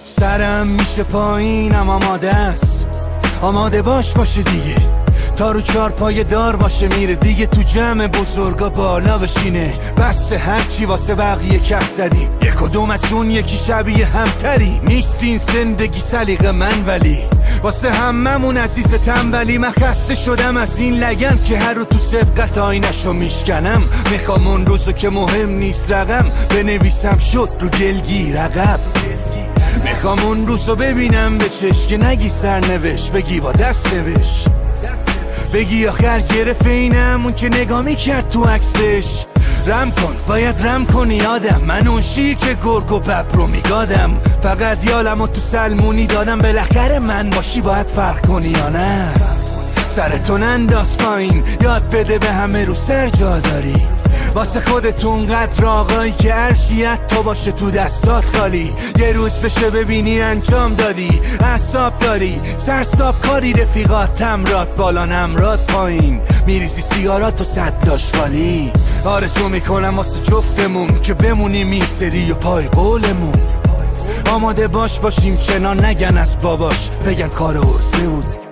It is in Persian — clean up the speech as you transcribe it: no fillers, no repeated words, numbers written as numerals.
سرم میشه پایینم آماده است، آماده باشه دیگه، تا رو 4 پای دار باشه میره دیگه، تو جمع بزرگا بالا بشینه، بس هرچی واسه بقیه کف زدیم، یک کدوم از اون یکی شبیه همتری، نیستین زندگی سلیقه من ولی واسه هممون عزیز تنبلی. من خسته شدم از این لگن که هر رو تو سبقت آینشو میشکنم، میخوام اون روزو که مهم نیست رقم بنویسم شد رو گلگیر عقب، میخوام اون روزو ببینم به چشم که نگی سرنوشت بگی با دست نوشت، بگی آخر گرفت اینم اون که نگاه میکرد تو عکس بهش، رم کن باید رم کنی یادم، من اون شیر که گرگ و ببر رو میگادم، فقط یالمو تو سلمونی دادم، بالاخره من باشی باید فرق کنی یا نه، سرتون انداز پایین یاد بده به همه رو سر جا داری، واسه خودتون قدر آقایی که عرشیت تا باشه تو دستات خالی، یه روز بشه ببینی انجام دادی، اعصاب داری سرساب کاری، رفیقات تمرات بالا نمرات پایین، میریزی سیگارات و صدلاش خالی، آرزو میکنم واسه جفتمون که بمونیم این سری و پای قولمون، آماده باشیم کنار نگن از باباش، بگن کار عرضه بود